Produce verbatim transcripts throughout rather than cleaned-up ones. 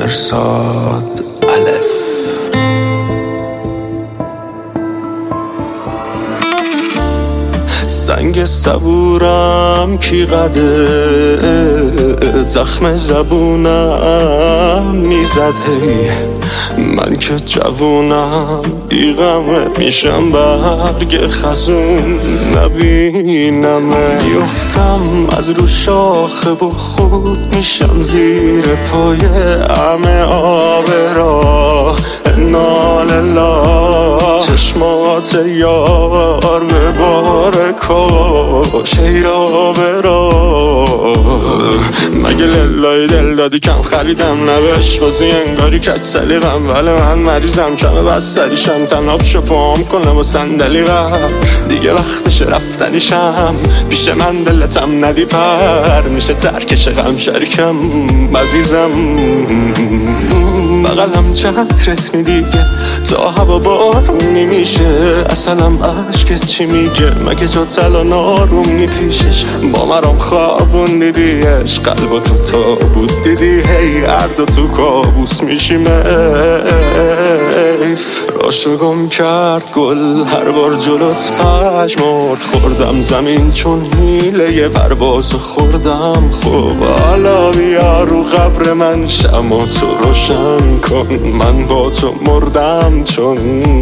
مرصاد الف. سنگ صبورم کی قده، زخم زبونم میزد هی. من که جوونم بیغمه میشم برگ خزون نبینمه. میفتم از رو شاخه و خود میشم زیر پای همه آب راه. نالله چشمات یار به بار کاش ای را برا. مگه للای دل دادی کم خریدم نبش بازی انگاری کچ سلیقم، ولی من مریضم کمه بستریشم تناب شو پام کنم و صندلی غم. دیگه وقتش رفتنیشم پیش من دلتم ندی پر میشه ترکش غم شریکم عزیزم. بغلم چترت می دیگه تا هوا بارونی میشه، اصلم عشقت چی میگه مگه جا تلا نارونی پیشش. با مرام خوابون دیدیش قلب و تو تابود دیدی هی هر دو تو کابوس میشیم. راشو گم کرد گل هر بار جلوت پشمرد، خوردم زمین چون حیله پرواز خوردم. خب حالا بیا رو قبر من شمع تو روشن کن، من با تو مردم چون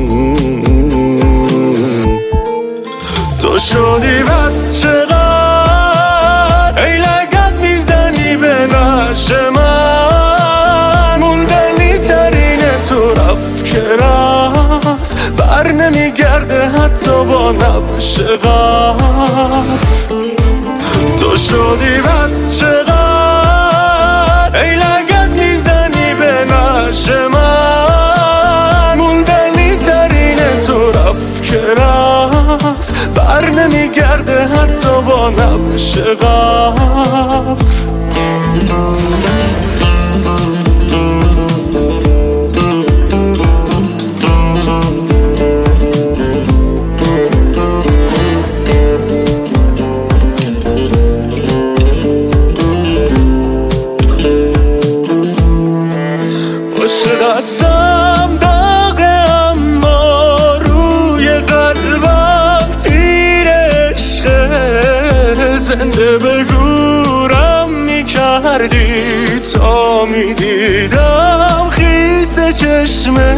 تو شدی بچه قد. ای لگت میزنی به نش من، موندنی ترینه تو رفت که رفت، بر نمیگرده حتی با نبش قد. تو شدی بچه قد. ای لگت میزنی به نش من، موندنی ترینه تو رفت که رفت، بر نمیگرده حتی با نبش قد. دستم داغه اما روی قلبم تیر عشقه، زنده به گورم میکردی تا میدیدم خیس چشمه.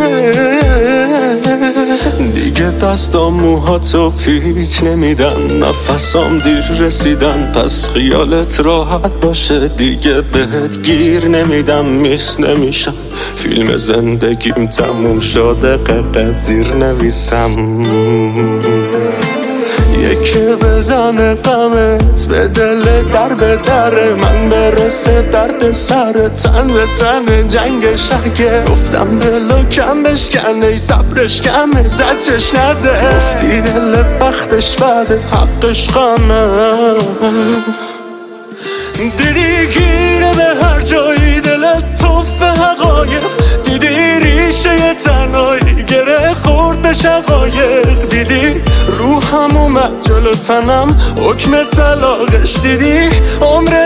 دیگه دستام موهاتو پیچ نمیدن، نفسام دیر رسیدن، پس خیالت راحت باشه دیگه بهت گیر نمیدم. میس نمیشم فیلم زندگیم تموم شده قطعه زیر نویسم. یکی بزنه غمت به دل در به در من، برسه درد سر تن به تن جنگ شهگه. گفتم دلو کم بشکن ای صبرش کمه زجرش نده، گفتی دل بختش بده حقش غمه. دیدی گیره به هر جایی دلت توف حقایق، دیدی ریشه تنهایی گره خورد به شقایق، دیدی روحم اومد جلو تنم حکم طلاقش، دیدی عمر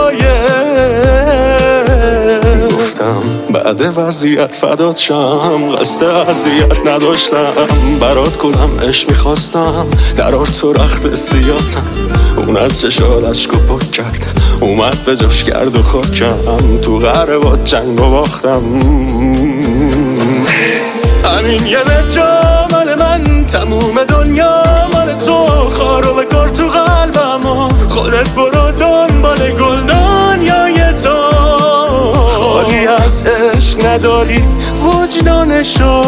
دقایق. گفتم بعد وضعیت فدات شم، قصد اذیت نداشتم، برات کنم عشق میخواستم، درار تو رخت سیاتم. اون از چشات عشق و پک کرد اومد به جاش کرد و خاکم، تو قهر با جنگ و باختم. همین یه جا مال من، تموم دنیا مال تو، خارو بکار تو قلبم و خودت برو دنبال گلدانیای تو. خالی از عشق نداری وجدانشو،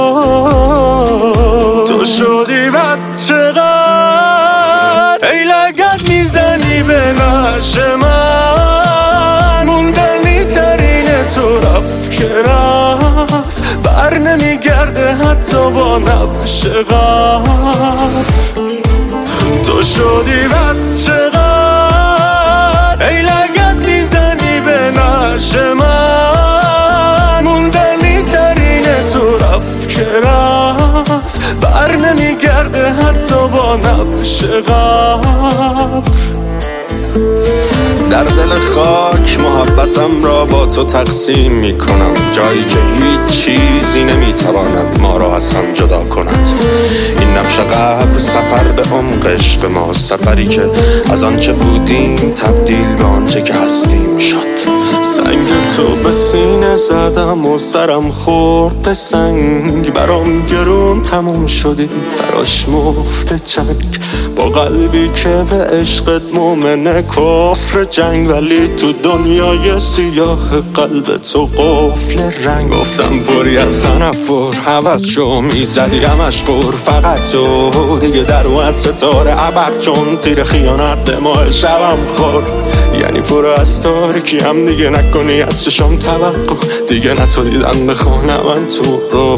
تو شدی بچه قد. ای لگت میزنی به نش من، موندنی ترینه تو رفت که رفت، بر نمیگرده حتی با نبش قد. تو شدی بچه قد. ای لگت میزنی به نش من، موندنی ترینه تو رفت که رفت، بر نمیگرده حتی با نبش قد. در دل خاک محبتم را با تو تقسیم می کنم، جایی که هیچ چیزی نمیتواند ما را از هم جدا کند. این نقش قبر سفر به عمق عشق ما، سفری که از آنچه بودیم تبدیل به آنچه که هستیم شد. سنگ تو به سینه زدم و سرم خورد به سنگ، برام گرون تموم شدی براش مفت جنگ، با قلبی که به عشقت مومنه کفر جنگ، ولی تو دنیای سیاه قلب تو قفل رنگ. گفتم پری از تنفر حوض شو میزدی همش قور، فقط تو دیگه در اومد ستاره عبق، چون تیر خیانت به ماه شبم خورد. یعنی پر از تاریکی هم دیگه نکنی از چشم توقع، دیگه نتو دیدن بخونه من تو رو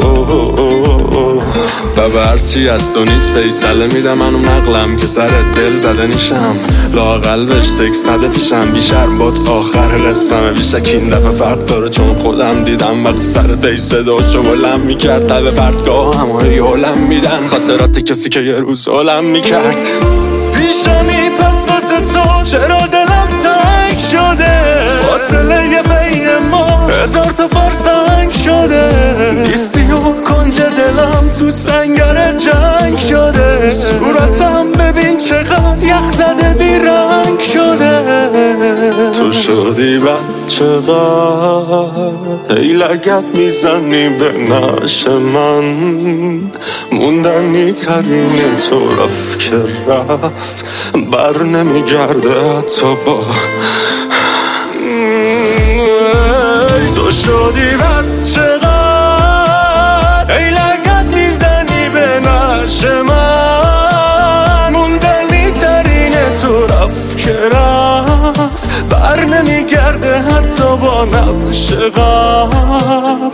و برچی از تو نیست فیصله میدم منو نقلم که سر دل زده نیشم، لااقل بهش تکست نده پیشم، بی شرم باد آخر قصمه، بیشک این دفعه فرق داره چون خودم دیدم وقتی سر دی صداشو بلند میکرد، لب پرتگاه همه یولم میدن خاطرات کسی که یه روز علم میکرد. پیشمی پس واسه تو چرا دلم تنگ شده، فاصله بین ما هزار تا فرسنگ شده، نیستی و کنج دلم تو سنگر جنگ شده، صورتم ببین چقدر یخ زده بی رنگ شده. تو شدی بچه قد ای لگت میزنی به نعش من، موندنی ترین طرف که رفت بر نمیگرده حتی با. تو شدی بچه قد ای لگت میزنی به نعش من، موندنی ترین طرف که رفت بر نمیگرده حتی با نبش قبل.